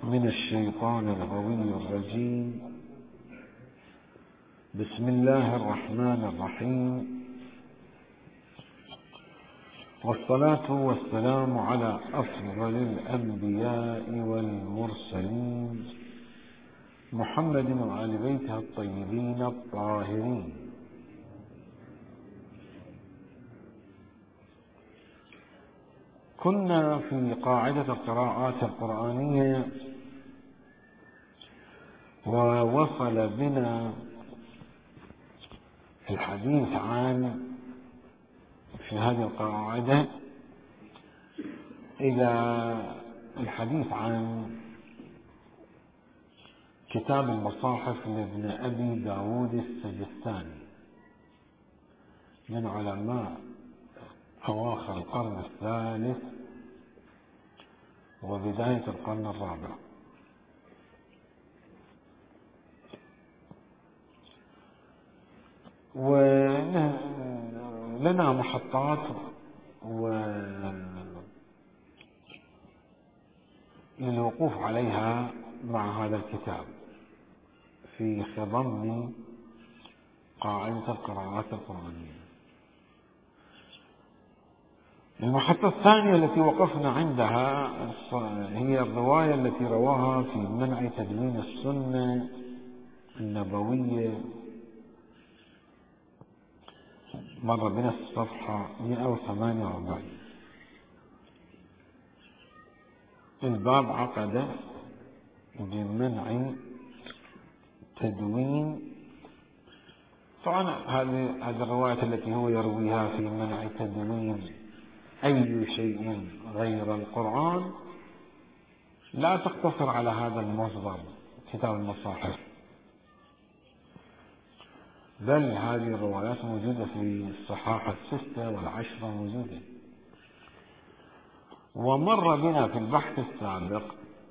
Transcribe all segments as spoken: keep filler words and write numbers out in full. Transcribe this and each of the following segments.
من الشيطان الغوي الرجيم. بسم الله الرحمن الرحيم، والصلاة والسلام على أفضل الأنبياء والمرسلين محمد وآل بيته الطيبين الطاهرين. كنا في قاعدة القراءات القرآنية، ووصل بنا الحديث عن في هذه القاعدة إلى الحديث عن كتاب المصاحف لابن أبي داود السجستاني من علماء أواخر القرن الثالث وبداية القرن الرابع. ولنا محطات للوقوف عليها مع هذا الكتاب في خضم قاعدة القراءات القرآنية. المحطة الثانية التي وقفنا عندها هي الرواية التي رواها في منع تدوين السنة النبوية، مر بنا الصفحة مئة وثمانية وأربعين. الباب عقد بمنع تدوين. طبعا هذه هذه الرواية التي هو يرويها في منع تدوين أي شيء غير القرآن لا تقتصر على هذا المصدر كتاب المصاحف، بل هذه الروايات موجودة في الصحاح الستة والعشرة موجودة. ومر بنا في البحث السابق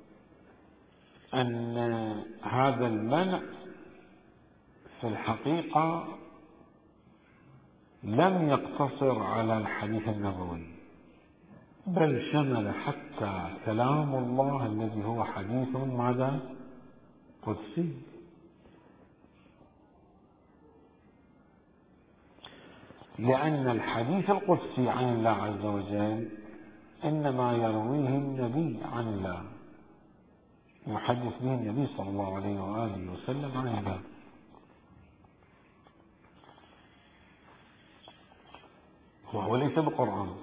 أن هذا المنع في الحقيقة لم يقتصر على الحديث النبوي، بل شمل حتى كلام الله الذي هو حديث ماذا؟ قدسي. لأن الحديث القدسي عن الله عز وجل إنما يرويه النبي عن الله، يحدث به النبي صلى الله عليه وآله وسلم عن الله. وهو ليس بقرآن.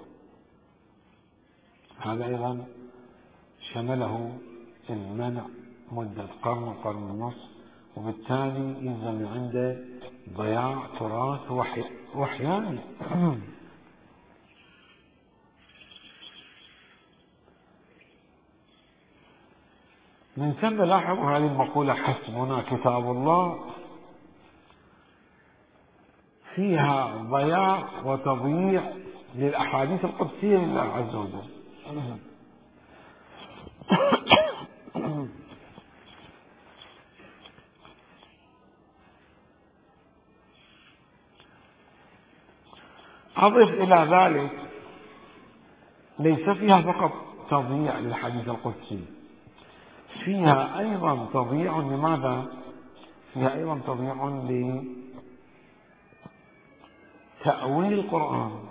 هذا أيضا شمله المنع مدة قرن قرن ونصف، وبالتالي يلزم عنده ضياع تراث وحي وحياني. من ثم لاحظوا هذه المقولة: حسبنا كتاب الله، فيها ضياع وتضييع للأحاديث القدسية لله عز وجل. أضف إلى ذلك ليس فيها فقط تضييع للحديث القدسي، فيها أيضا تضييع لماذا؟ فيها أيضا تضييع لتأويل القرآن.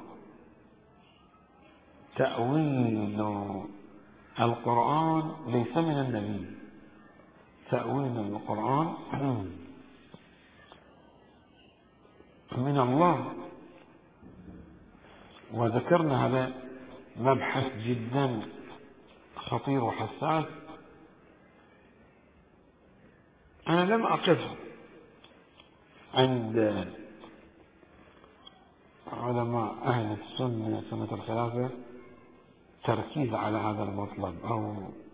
تأويل القرآن ليس من النبي، تأويل القرآن من الله. وذكرنا هذا مبحث جدا خطير وحساس. أنا لم أقف عند علماء أهل السنة سنة الخلافة تركيز على هذا المطلب أو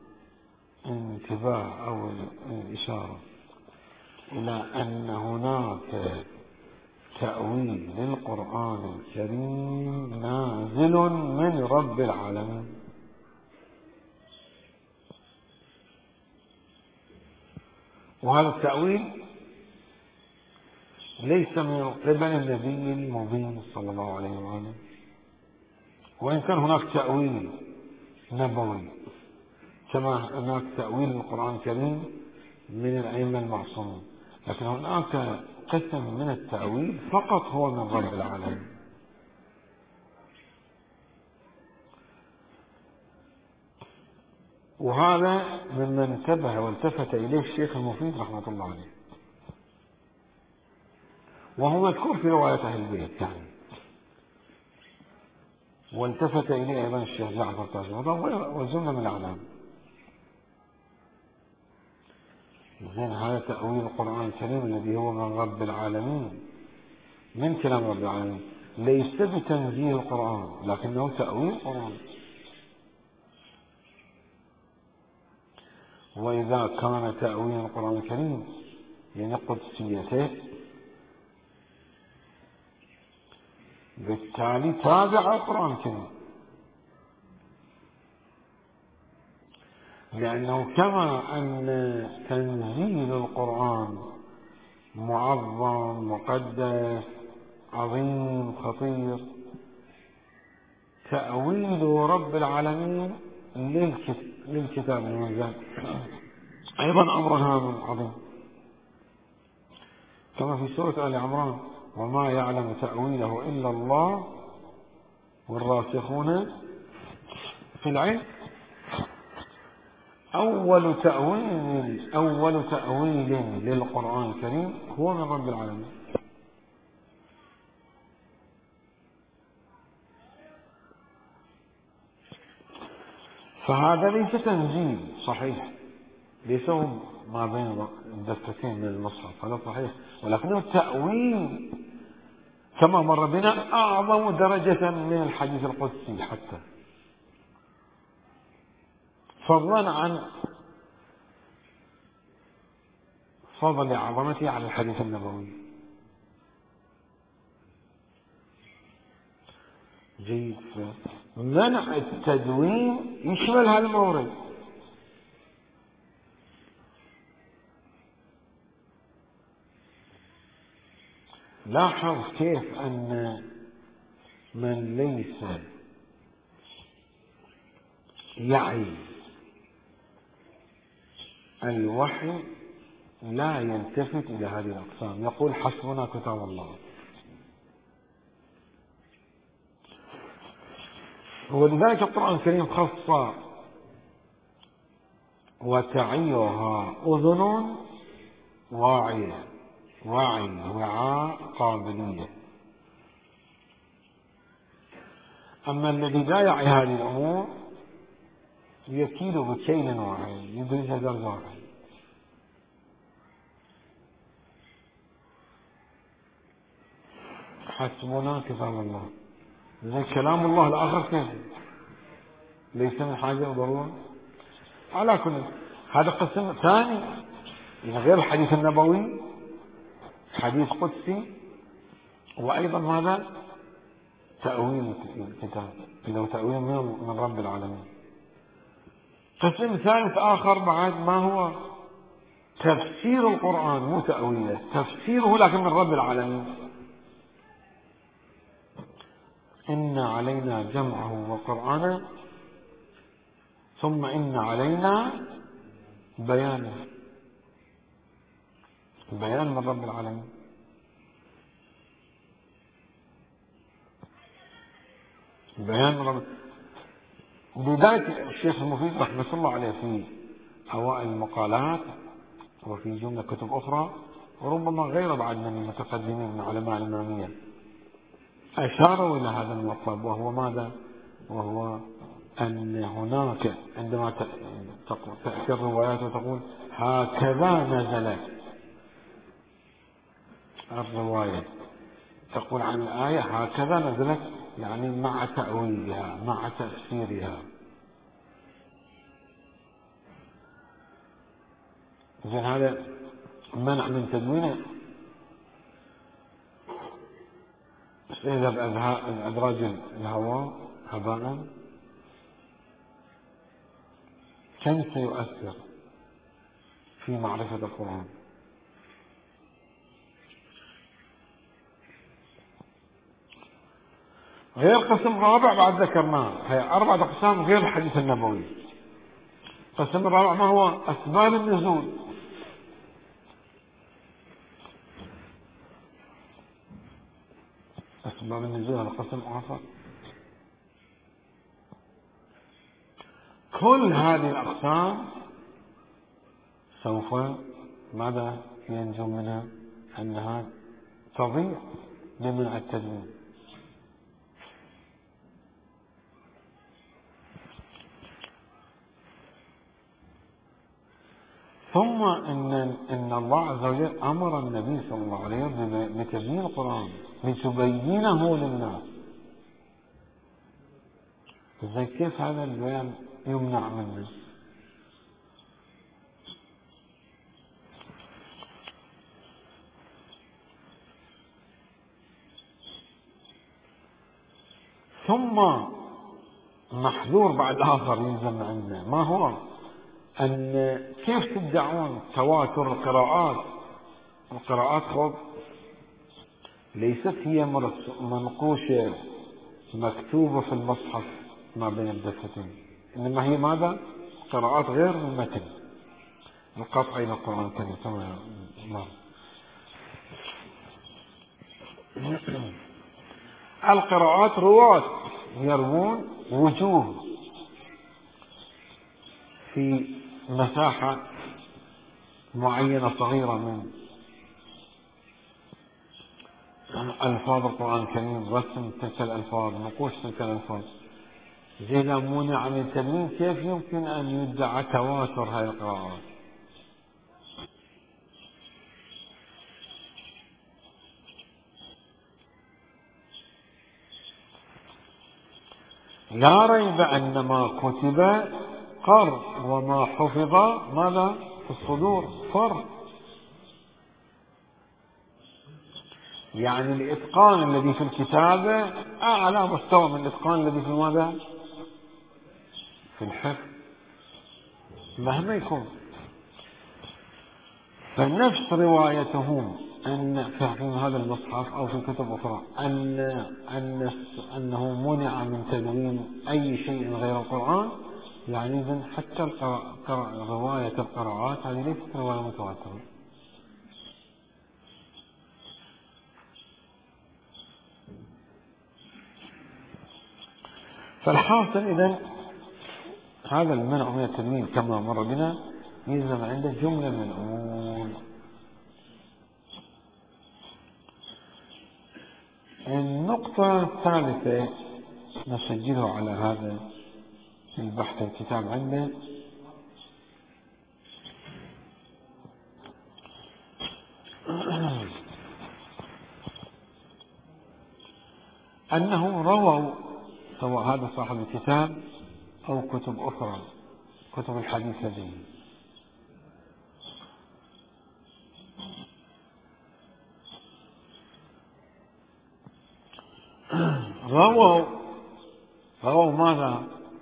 انتباه أو الإشارة إلى أن هناك تأويل للقرآن الكريم نازل من رب العالمين، وهذا التأويل ليس من قبل النبي المبين صلى الله عليه وآله، وإن كان هناك تأويل نبوي كما هناك تأويل القرآن الكريم من الأئمة المعصومين، لكن هناك قسم من التأويل فقط هو من رب العالمين. وهذا مما انتبه والتفت إليه الشيخ المفيد رحمة الله عليه، وهو مذكور في رواية أهل البيت يعني، والتفت إليه أيضا الشيخ جعفر طاشمرة وزمن من الأعلام. زين هذا تأويل القرآن الكريم الذي هو من رب العالمين، من كلام رب العالمين، ليس بتنزيل القرآن لكنه تأويل القرآن. وإذا كان تأويل القرآن الكريم يعني قدسيته، بالتالي تابع القرآن الكريم، لأنه كما أن تنزيل القرآن معظم مقدس عظيم خطير، تأويل رب العالمين للكتاب المنزل أيضا أمر هام عظيم، كما في سورة آل عمران: وما يعلم تأويله إلا الله والراسخون في العلم. أول تأويل أول تأويل للقرآن الكريم هو من رب العالمين. فهذا ليس تنزيل صحيح، ليس ما بين الدفتين من المصحف، هذا صحيح، ولكنه تأويل كما مر بنا أعظم درجة من الحديث القدسي، حتى فضلا عن فضل عظمته على الحديث النبوي. جيد. منع التدوين يشمل هذا المورد. لاحظ كيف أن من ليس يعي الوحي لا يلتفت إلى هذه الأقسام، يقول حسبنا كتاب الله. ولذلك القرآن الكريم خص وتعيها أذن واعية، وعي وعاء قابلية. أما الذي لا يعي هذه الأمور يكيل بكيل واحد، يدرج درج واحد. حسبنا كتاب الله، زي كلام الله الآخر كيف ليس من حاجة وضرورة. على كل هذا قسم ثاني غير الحديث النبوي، حديث قدسي، وأيضا هذا تأويل الكتاب، إنه تأويل من رب العالمين. قسم ثالث آخر بعد ما هو تفسير القرآن، مو تأويله، تفسيره لكن من رب العالمين. إن علينا جمعه وقرآنه ثم إن علينا بيانه، بيان من رب العالمين. بيان من رب. لذلك الشيخ المفيد رحمة الله عليه في أوائل المقالات وفي جملة كتب أخرى، وربما غير بعد من المتقدمين من علماء الإمامية، أشاروا إلى هذا المطلب، وهو ماذا؟ وهو أن هناك عندما تأتي الروايات وتقول هكذا نزلت الرواية، تقول عن الآية هكذا نزلت، يعني مع تأويلها مع تفسيرها. زين هذا منع من تدوينه. يذهب أدراج الهواء هباء، كم سيؤثر في معرفة القرآن. غير قسم رابع بعد ذكرناه، هي أربعة أقسام غير الحديث النبوي. القسم الرابع ما هو؟ أسباب النزول. أسباب النزول هذا قسم آخر. كل هذه الأقسام سوف ماذا ينجو منها؟ أنها تضيع بمنع التدوين. ثم إن, إن الله عز وجل أمر النبي صلى الله عليه وسلم بتبيين القرآن لتبينه للناس. زي كيف هذا البيان يمنع منه؟ ثم محذور بعد آخر يلزم عنا، ما هو؟ أن كيف تدعون تواتر القراءات؟ القراءات خب ليست هي منقوشة مكتوبة في المصحف ما بين الدفتين، إنما هي ماذا؟ قراءات غير المتن القطعي للقرآن الكريم. تمام. القراءات رواة يروون وجوه في مساحة معينة صغيرة من ألفاظ القرآن الكريم، رسم تلك الألفاظ، نقوش تلك الألفاظ. زي لا منع من التدوين، كيف يمكن أن يدعى تواتر هذه القراءات؟ لا ريب أن ما كتب قر وما حفظ ماذا في الصدور فر. يعني الإتقان الذي في الكتابة أعلى مستوى من الإتقان الذي في ماذا؟ في الحفظ مهما يكون. فنفس روايتهم أن في هذا المصحف أو في كتب أخرى أن أن أنه منع من تدوين أي شيء غير القرآن، يعني إذن حتى رواية القراءات هذه ليست رواية متواترة. فالحاصل إذن هذا المنع من التدوين كما مر بنا يلزم عنده جملة من الأمور. النقطة الثالثة نسجلها على هذا البحث الكتاب عنده، أنه رووا سواء هذا صاحب الكتاب أو كتب أخرى كتب الحديث لديه رووا رووا ماذا؟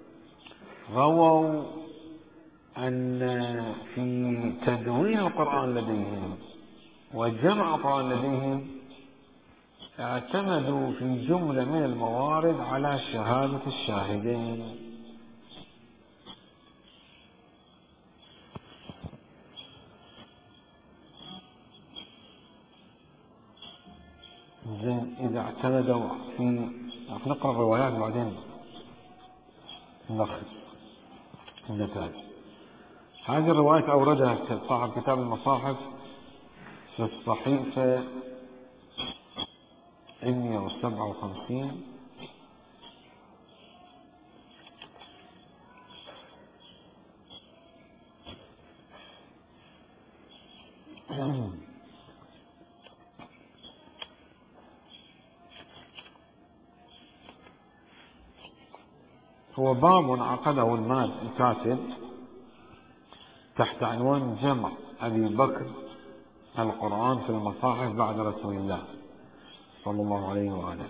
رووا أن في تدوين القرآن لديهم وجمع القرآن لديهم اعتمدوا في جملة من الموارد على شهادة الشاهدين. زين، إذا اعتمدوا في نقرأ الروايات بعدين نلخص النتائج. هذه الرواية أوردها صاحب كتاب المصاحف في الصحيفة مئة وسبعة وخمسين هو باب عقده المال الكاتب تحت عنوان جمع أبي بكر القرآن في المصاحف بعد رسول الله صلى الله عليه وآله.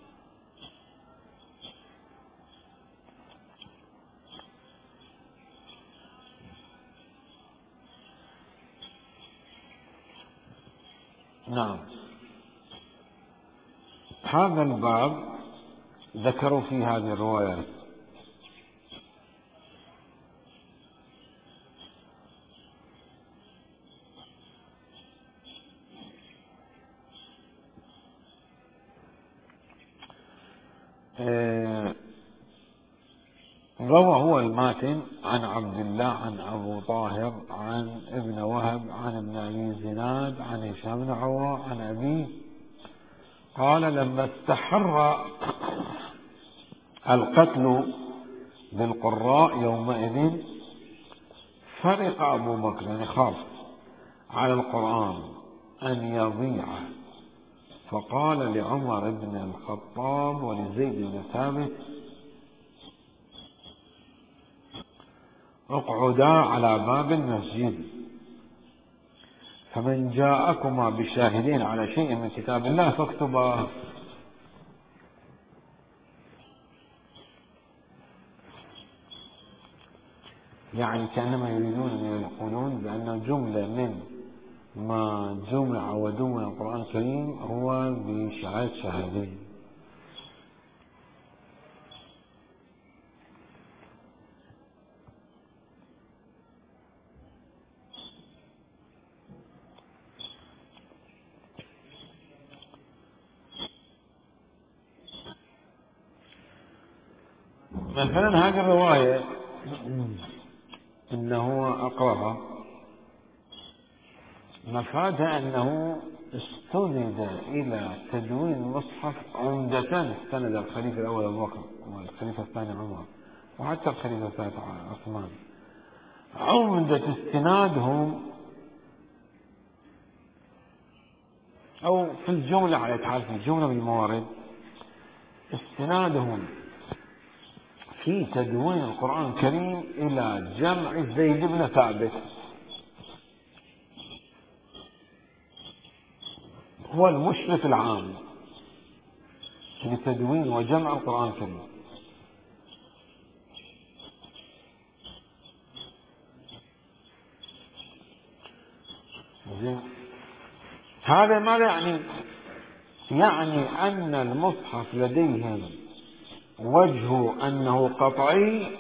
نعم، هذا الباب ذكروا فيه هذه الروايات. آه روى هو الماتن عن عبد الله عن أبو طاهر عن ابن وهب عن ابن أبي زناد عن هشام بن عروة عن أبيه قال لما استحر القتل بالقراء يومئذ فرق أبو بكر، يعني خاف على القرآن أن يضيع، فقال لعمر بن الخطاب ولزيد بن ثابت اقعدا على باب المسجد، فمن جاءكما بشاهدين على شيء من كتاب الله فاكتباه. يعني كأنما يريدون أن يقولون بأن جملة من ما جمع ودون القرآن الكريم هو بشهادة شاهدين. مثلا هذه الرواية إنه أقرأها مفادها أنه استند إلى تدوين المصحف عمدة، استند الخليفة الأول أبو بكر والخليفة الثاني عمر وحتى الخليفة الثالث عثمان، عمدة استنادهم أو في الجملة على تعرف في الجملة بالموارد استنادهم في تدوين القرآن الكريم إلى جمع زيد بن ثابت، هو المشرف العام لتدوين وجمع القرآن الكريم. هذا ماذا يعني؟ يعني أن المصحف لديهم وجه أنه قطعي،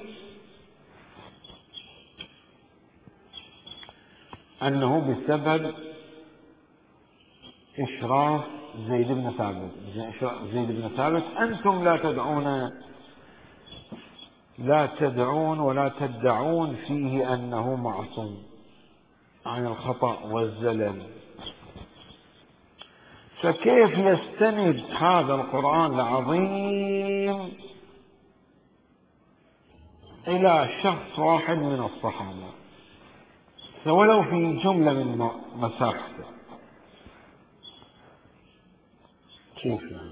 أنه بسبب إشراف زيد بن ثابت. زيد بن ثابت أنتم لا تدعون لا تدعون ولا تدعون فيه أنه معصوم عن الخطأ والزلل، فكيف يستند هذا القرآن العظيم إلى شخص واحد من الصحابة ولو في جملة من مساحته؟ كيف يعني؟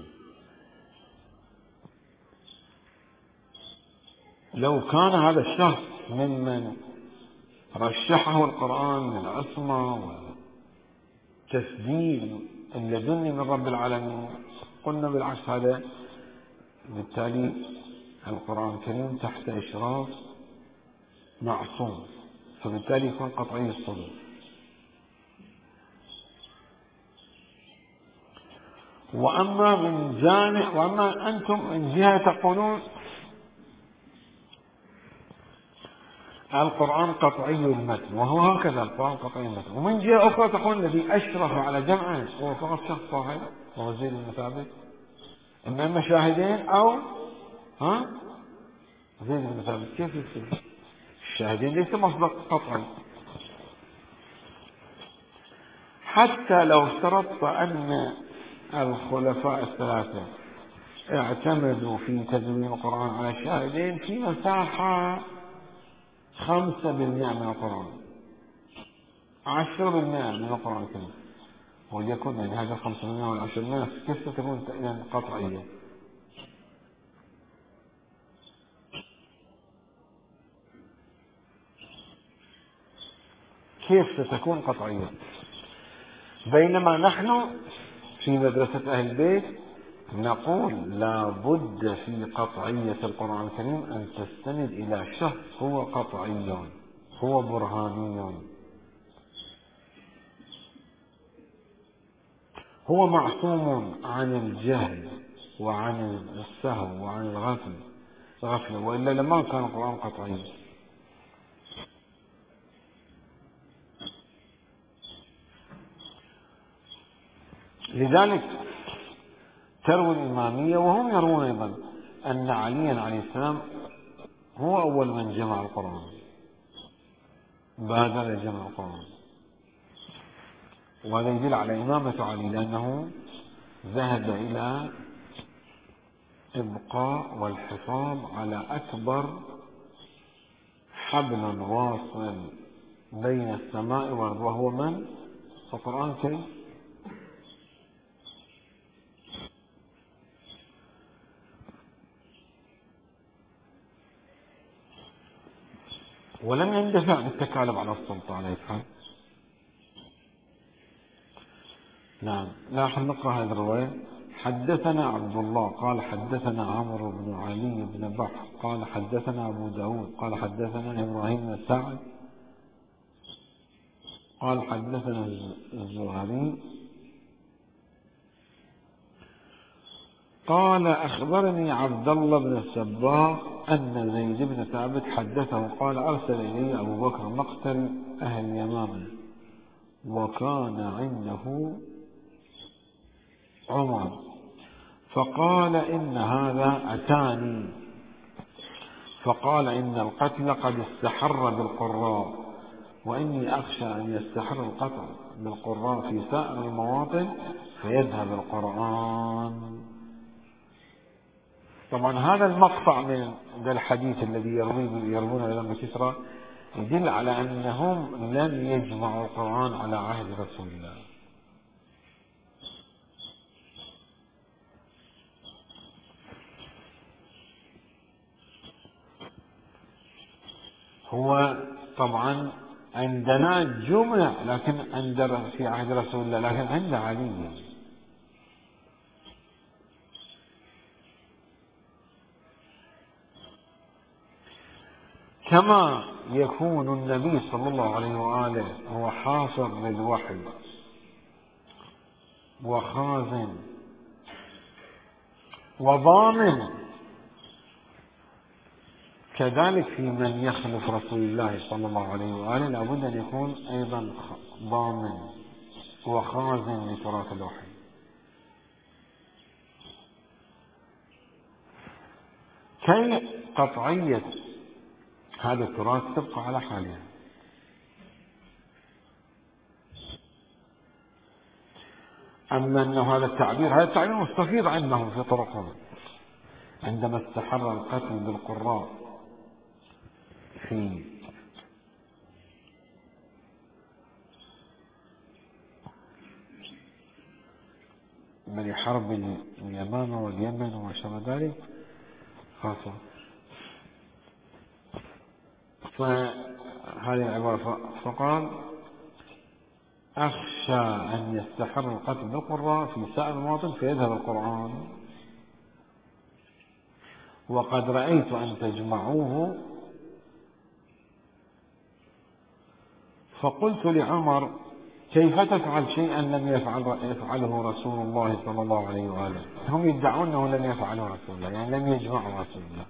لو كان هذا الشخص ممن رشحه القرآن من العصمة والتسديد اللدني من رب العالمين، قلنا بالعكس هذا بالتالي القرآن الكريم تحت إشراف معصوم، فبالتالي يكون قطعي الصدور. وأما من جانب وأما أنتم من جهة تقولون القرآن قطعي المتن، وهو هكذا القرآن قطعي المتن، ومن جهة أخرى تقول الذي أشرف على جمعه هو فقط شخص واحد وهو زيد بن ثابت، إما شاهدين أو ها زيد بن ثابت. كيف يصير؟ الشاهدين ليس مصدر قطعي. حتى لو افترضت أن الخلفاء الثلاثة اعتمدوا في تدوين القرآن على الشاهدين في مساحة خمسة بالمئة من القرآن، عشرة بالمئة من القرآن الكريم، وليكن يعني هذا خمسة بالمئة والعشرة بالمئة كيف ستكون يعني قطعية؟ كيف ستكون قطعية؟ بينما نحن في مدرسة أهل البيت نقول لا بد في قطعية القرآن الكريم أن تستند إلى شخص هو قطعي، هو برهاني، هو معصوم عن الجهل وعن السهو وعن الغفل غفلة، وإلا لما كان القرآن قطعي. لذلك تروي الإمامية وهم يروون أيضا أن عليا عليه السلام هو أول من جمع القرآن، بادر جمع القرآن، وهذا يدل على إمامة علي، لأنه ذهب إلى إبقاء والحفاظ على أكبر حبل واصل بين السماء والأرض، وهو من؟ القرآن الكريم. ولم يندفع بالتكالب على السلطة عليه الحال. نعم. لاحظ نقرأ هذه الرواية. حدثنا عبد الله قال حدثنا عمرو بن علي بن بحر قال حدثنا أبو داود قال حدثنا إبراهيم بن سعد قال حدثنا الزهري قال أخبرني عبد الله بن السباق أن زيد بن ثابت حدثه قال أرسل إلي أبو بكر مقتل أهل اليمامة، وكان عنده عمر، فقال إن هذا أتاني فقال إن القتل قد استحر بالقراء، وإني أخشى أن يستحر القتل بالقراء في سائر المواطن فيذهب القرآن. طبعا هذا المقطع من الحديث الذي يروونه لما كسرى يدل على أنهم لم يجمعوا القرآن على عهد رسول الله. هو طبعا عندنا جمع لكن عند في عهد رسول الله، لكن عند علي كما يكون النبي صلى الله عليه وآله هو حافظ للوحي وخازن وضامن، كذلك في من يخلف رسول الله صلى الله عليه وآله لابد أن يكون أيضا ضامن وخازن لتراث الوحي. كي قطعية هذا التراث تبقى على حالها. أما أنه هذا التعبير هذا التعبير مستفيض عندهم في طرقهم عندما استحر القتل بالقراء في من حرب اليمامة واليمن وما شابه ذلك خاصة. فهذه العبارة فقال أخشى أن يستحر القتل بالقراء في سائر المواطن فيذهب القرآن، وقد رأيت أن تجمعوه فقلت لعمر كيف تفعل شيئا لم يفعل يفعله رسول الله صلى الله عليه وآله. هم يدعون أنه لم يفعله رسول الله، يعني لم يجمعه رسول الله،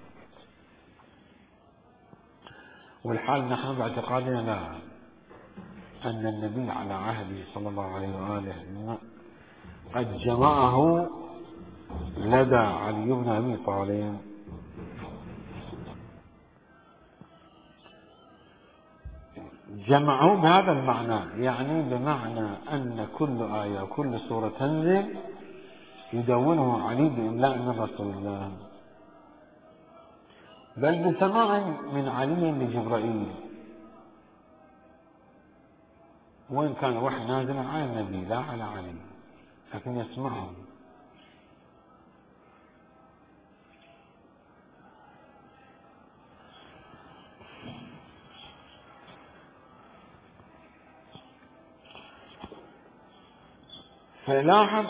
والحال نحن باعتقادنا لا، أن النبي على عهده صلى الله عليه وآله قد جمعه لدى علي بن أبي طالب. جمعوا بهذا المعنى، يعني بمعنى أن كل آية وكل سورة تنزل يدونه علي بإملاء من رسول الله، بل بسماع من علي لجبرائيل، وإن كان وحي نازل على النبي لا على علي، لكن يسمعه. فلاحظ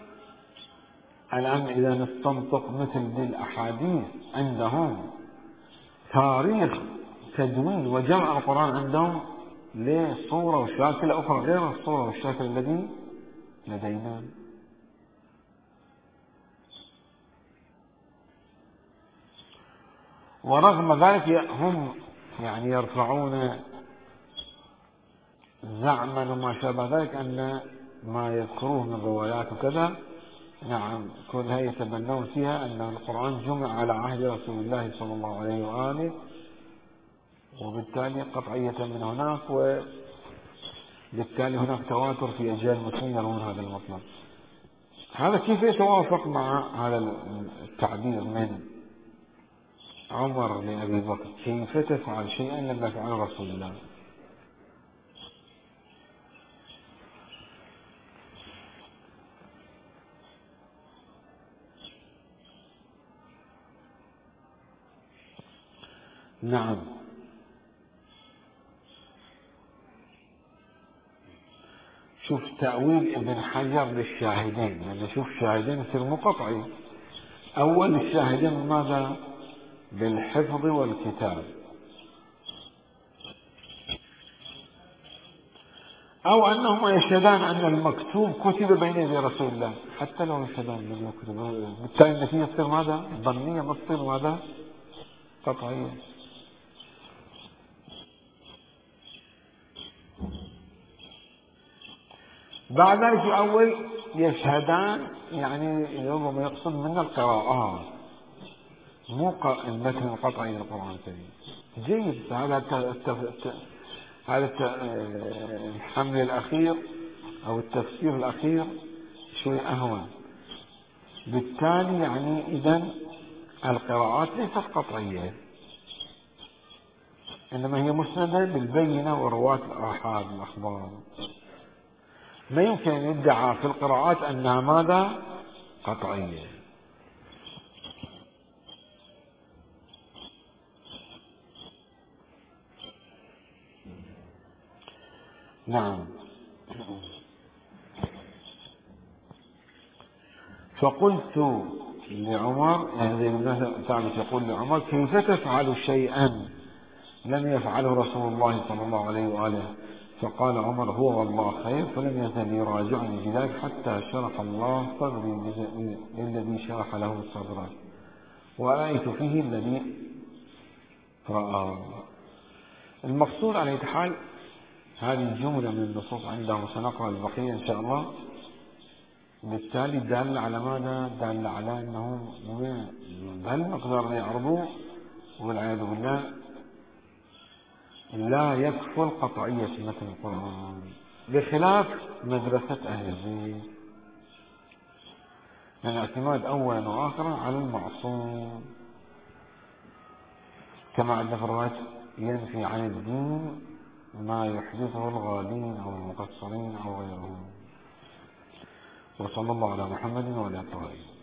الآن إذا نستنطق مثل ذي الأحاديث عندهم تاريخ تدوين وجمع القرآن عندهم لصورة وشاكل أخرى غير الصورة والشاكل الذي لدينا. ورغم ذلك هم يعني يرفعون زعما وما شابه ذلك أن ما يذكروه من روايات وكذا نعم، كل هاي يتبنون فيها أن القرآن جمع على عهد رسول الله صلى الله عليه وآله، وبالتالي قطعية من هناك، وبالتالي هناك تواتر في أجيال المسلمين يرون هذا المطلب. هذا كيف يتوافق مع هذا التعبير من عمر لأبي بكر: كيف تفعل شيئا لم يفعله رسول الله؟ نعم، شوف تأويل ابن حجر للشاهدين، يعني شوف شاهدين يصير مو قطعي. أول الشاهدين ماذا؟ بالحفظ والكتاب، أو أنهما يشهدان أن المكتوب كتب بين يدي رسول الله، حتى لو يشهدان أنه كتب، بالتالي النتيجة تصير ماذا؟ ظنية، ما تصير ماذا؟ قطعية. بعد ذلك يؤول يشهدان، يعني ربما يقصد من القراءات، مو المتن القطعي للقرآن الكريم. جيد، هذا التف... هذا الحمل الأخير أو التفسير الأخير شوي أهون. بالتالي يعني إذن القراءات ليست قطعية، إنما هي مسندة بالبينة ورواة الآحاد الأخبار. ما يمكن أن يدعى في القراءات أنها ماذا؟ قطعية. نعم. فقلت لعمر، يعني زي ما ثابت يقول لعمر: كيف تفعل شيئا لم يفعله رسول الله صلى الله عليه وآله؟ فقال عمر: هو والله خير. فلم يزل يراجعني بذلك حتى شرح الله صدري للذي شرح له صدره، ورأيت فيه الذي رأى. المقصود على أي حال هذه جملة من النصوص عندهم، وسنقرأ البقية إن شاء الله. بالتالي دل على ماذا؟ دل على أنه هل نقدر يعرضوه، والعياذ بالله لا يكفل قطعية متن القرآن، بخلاف مدرسة أهل البيت من اعتماد أولا وآخرا على المعصوم، كما عندنا في الرواية: ينفي عن الدين ما يحدثه الغالين أو المقصرين أو غيرهم. وصلى الله على محمد وعلى آله.